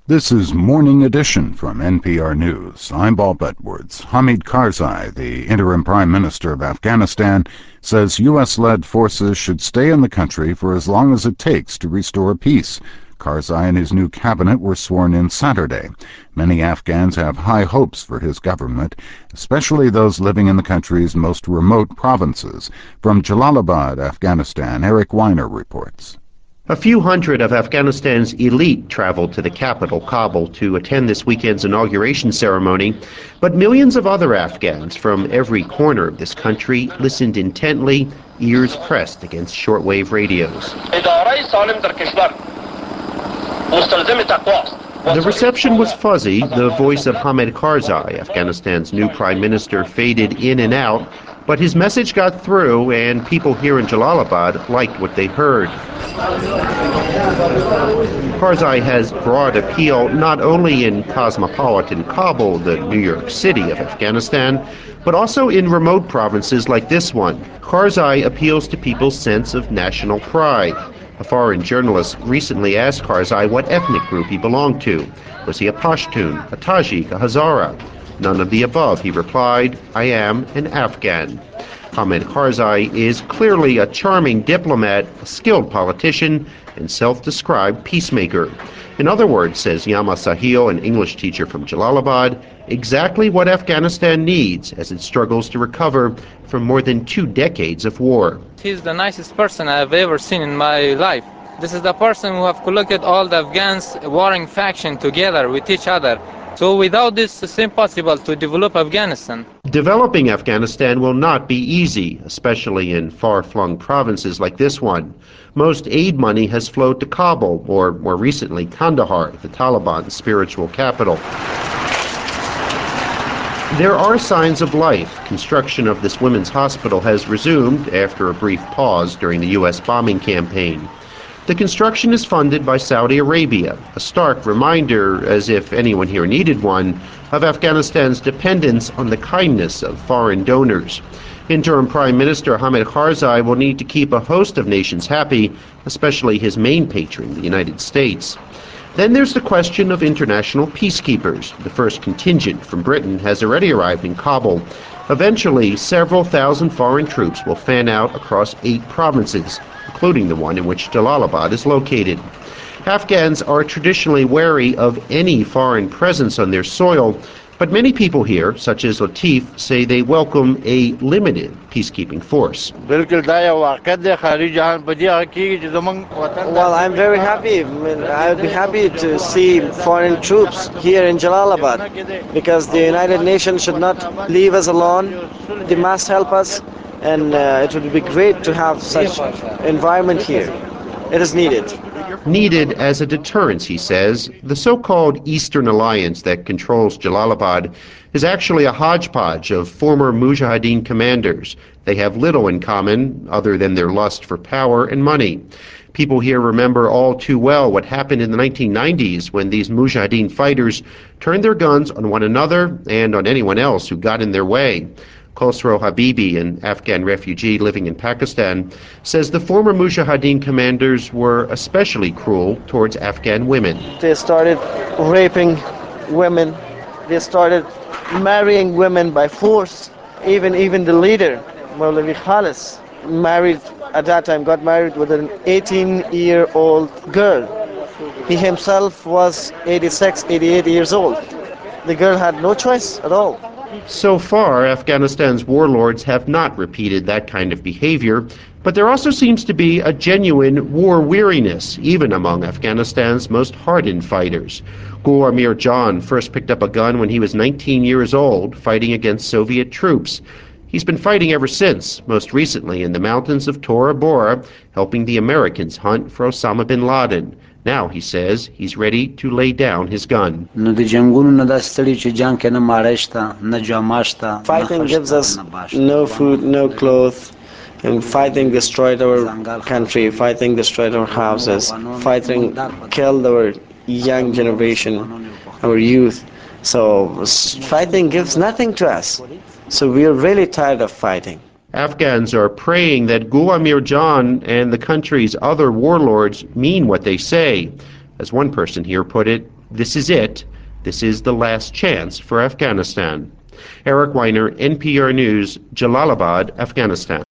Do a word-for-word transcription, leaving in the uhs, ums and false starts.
This is Morning Edition from N P R News. I'm Bob Edwards. Hamid Karzai, the interim prime minister of Afghanistan, says U S-led forces should stay in the country for as long as it takes to restore peace. Karzai and his new cabinet were sworn in Saturday. Many Afghans have high hopes for his government, especially those living in the country's most remote provinces. From Jalalabad, Afghanistan, Eric Weiner reports. A few hundred of Afghanistan's elite traveled to the capital, Kabul, to attend this weekend's inauguration ceremony, but millions of other Afghans from every corner of this country listened intently, ears pressed against shortwave radios. The reception was fuzzy. The voice of Hamid Karzai, Afghanistan's new prime minister, faded in and out, but his message got through, and people here in Jalalabad liked what they heard. Karzai has broad appeal not only in cosmopolitan Kabul, the New York City of Afghanistan, but also in remote provinces like this one. Karzai appeals to people's sense of national pride. A foreign journalist recently asked Karzai what ethnic group he belonged to. Was he a Pashtun, a Tajik, a Hazara? None of the above, he replied. I am an Afghan. Hamid Karzai is clearly a charming diplomat, a skilled politician, and self-described peacemaker. In other words, says Yama Sahil, an English teacher from Jalalabad, exactly what Afghanistan needs as it struggles to recover from more than two decades of war. He's the nicest person I've ever seen in my life. This is the person who have collected all the Afghans warring faction together with each other. So without this, it's impossible to develop Afghanistan. Developing Afghanistan will not be easy, especially in far-flung provinces like this one. Most aid money has flowed to Kabul, or more recently Kandahar, the Taliban's spiritual capital. There are signs of life. Construction of this women's hospital has resumed after a brief pause during the U S bombing campaign. The construction is funded by Saudi Arabia, a stark reminder, as if anyone here needed one, of Afghanistan's dependence on the kindness of foreign donors. Interim Prime Minister Hamid Karzai will need to keep a host of nations happy, especially his main patron, the United States. Then there's the question of international peacekeepers. The first contingent from Britain has already arrived in Kabul. Eventually, several thousand foreign troops will fan out across eight provinces, including the one in which Jalalabad is located. Afghans are traditionally wary of any foreign presence on their soil, but many people here, such as Latif, say they welcome a limited peacekeeping force. Well, I'm very happy. I would be happy to see foreign troops here in Jalalabad, because the United Nations should not leave us alone. They must help us, and uh, it would be great to have such environment here. It is needed. Needed as a deterrence, he says. The so-called Eastern Alliance that controls Jalalabad is actually a hodgepodge of former Mujahideen commanders. They have little in common other than their lust for power and money. People here remember all too well what happened in the nineteen nineties when these Mujahideen fighters turned their guns on one another and on anyone else who got in their way. Khosrow Habibi, an Afghan refugee living in Pakistan, says the former Mujahideen commanders were especially cruel towards Afghan women. They started raping women. They started marrying women by force. Even even the leader, Maulavi Khalis, married at that time, got married with an eighteen-year-old girl. He himself was eighty-six, eighty-eight years old. The girl had no choice at all. So far, Afghanistan's warlords have not repeated that kind of behavior, but there also seems to be a genuine war weariness, even among Afghanistan's most hardened fighters. Gul Amir Jan first picked up a gun when he was nineteen years old, fighting against Soviet troops. He's been fighting ever since, most recently in the mountains of Tora Bora, helping the Americans hunt for Osama bin Laden. Now, he says, he's ready to lay down his gun. Fighting gives us no food, no clothes, and fighting destroyed our country, fighting destroyed our houses, fighting killed our young generation, our youth. So fighting gives nothing to us. So we are really tired of fighting. Afghans are praying that Gul Amir Jan and the country's other warlords mean what they say. As one person here put it, This is it. This is the last chance for Afghanistan. Eric Weiner, N P R News, Jalalabad, Afghanistan.